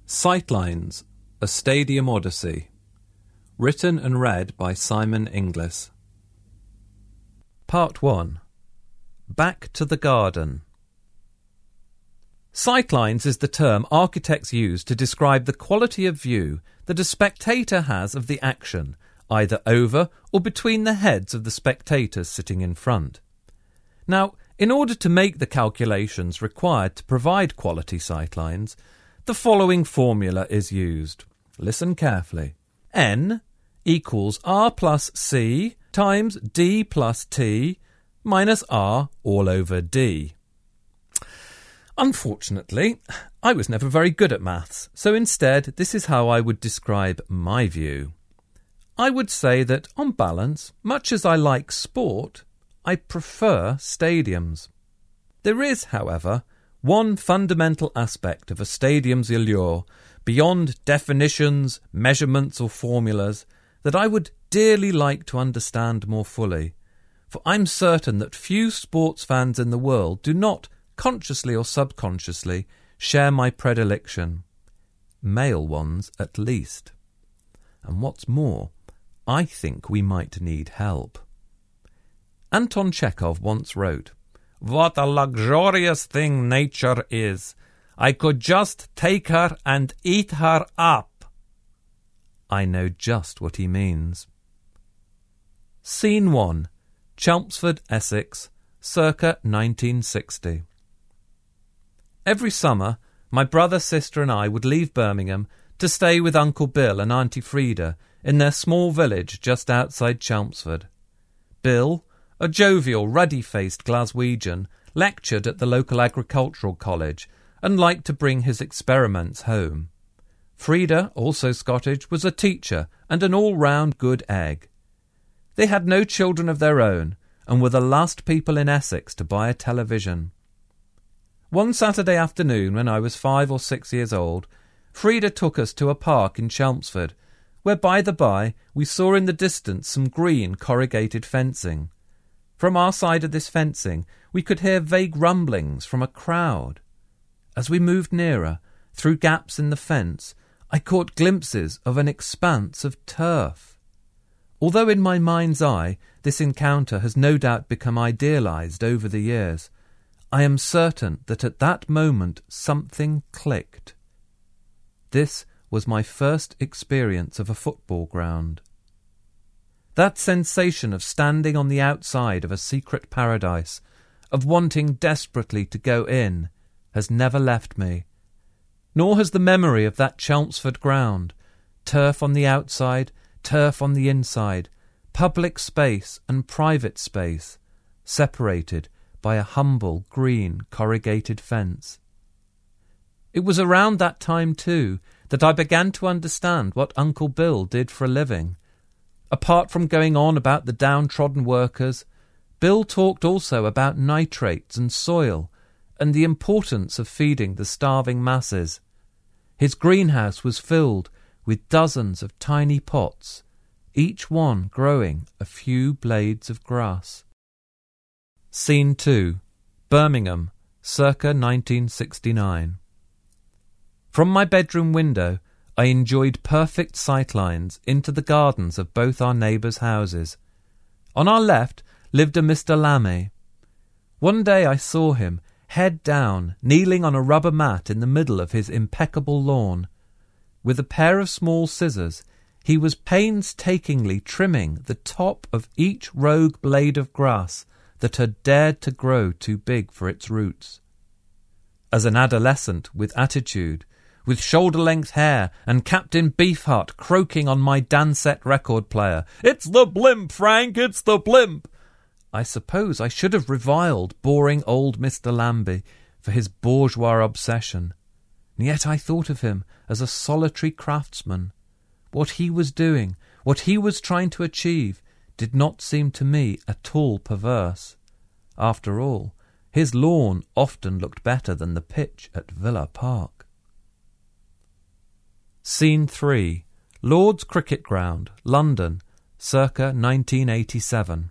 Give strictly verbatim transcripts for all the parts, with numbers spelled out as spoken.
Sightlines, A Stadium Odyssey. Written and read by Simon Inglis. Part one. Back to the Garden. Sightlines is the term architects use to describe the quality of view that a spectator has of the action, either over or between the heads of the spectators sitting in front. Now, in order to make the calculations required to provide quality sightlines, the following formula is used. Listen carefully. N equals R plus C times D plus T minus R all over D. Unfortunately, I was never very good at maths, so instead this is how I would describe my view. I would say that, on balance, much as I like sport, I prefer stadiums. There is, however, one fundamental aspect of a stadium's allure, beyond definitions, measurements or formulas, that I would dearly like to understand more fully, for I'm certain that few sports fans in the world do not, consciously or subconsciously, share my predilection. Male ones, at least. And what's more, I think we might need help. Anton Chekhov once wrote, "What a luxurious thing nature is! I could just take her and eat her up." I know just what he means. Scene one. Chelmsford, Essex, circa nineteen sixty. Every summer, my brother, sister and I would leave Birmingham to stay with Uncle Bill and Auntie Frida in their small village just outside Chelmsford. Bill, a jovial, ruddy-faced Glaswegian, lectured at the local agricultural college and liked to bring his experiments home. Frida, also Scottish, was a teacher and an all-round good egg. They had no children of their own and were the last people in Essex to buy a television. One Saturday afternoon, when I was five or six years old, Frida took us to a park in Chelmsford, where by the by we saw in the distance some green corrugated fencing. From our side of this fencing we could hear vague rumblings from a crowd. As we moved nearer, through gaps in the fence, I caught glimpses of an expanse of turf. Although in my mind's eye this encounter has no doubt become idealised over the years, I am certain that at that moment something clicked. This was my first experience of a football ground. That sensation of standing on the outside of a secret paradise, of wanting desperately to go in, has never left me. Nor has the memory of that Chelmsford ground, turf on the outside, turf on the inside, public space and private space, separated by a humble green corrugated fence. It was around that time, too, that I began to understand what Uncle Bill did for a living. Apart from going on about the downtrodden workers, Bill talked also about nitrates and soil and the importance of feeding the starving masses. His greenhouse was filled with dozens of tiny pots, each one growing a few blades of grass. Scene two. Birmingham, circa nineteen sixty-nine. From my bedroom window I enjoyed perfect sightlines into the gardens of both our neighbours' houses. On our left lived a Mister Lammy. One day I saw him, head down, kneeling on a rubber mat in the middle of his impeccable lawn. With a pair of small scissors, he was painstakingly trimming the top of each rogue blade of grass that had dared to grow too big for its roots. As an adolescent with attitude, with shoulder-length hair and Captain Beefheart croaking on my Dansette record player, "It's the blimp, Frank, it's the blimp!" I suppose I should have reviled boring old Mister Lambie for his bourgeois obsession, and yet I thought of him as a solitary craftsman. What he was doing, what he was trying to achieve, did not seem to me at all perverse. After all, his lawn often looked better than the pitch at Villa Park. Scene three. Lord's Cricket Ground, London, circa nineteen eighty-seven.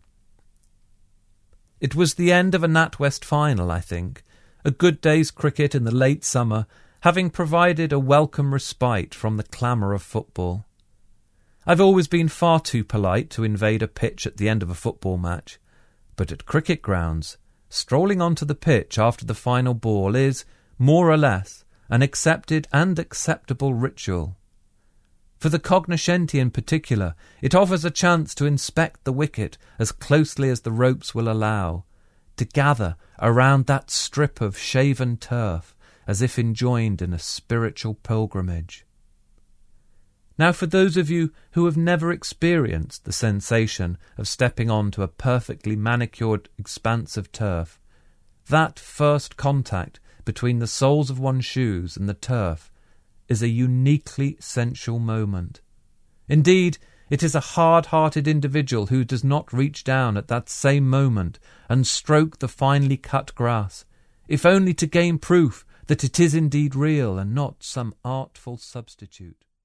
It was the end of a NatWest final, I think. A good day's cricket in the late summer having provided a welcome respite from the clamour of football. I've always been far too polite to invade a pitch at the end of a football match, but at cricket grounds, strolling onto the pitch after the final ball is, more or less, an accepted and acceptable ritual. For the cognoscenti in particular, it offers a chance to inspect the wicket as closely as the ropes will allow, to gather around that strip of shaven turf as if enjoined in a spiritual pilgrimage. Now, for those of you who have never experienced the sensation of stepping onto a perfectly manicured expanse of turf, that first contact between the soles of one's shoes and the turf is a uniquely sensual moment. Indeed, it is a hard-hearted individual who does not reach down at that same moment and stroke the finely cut grass, if only to gain proof that it is indeed real and not some artful substitute.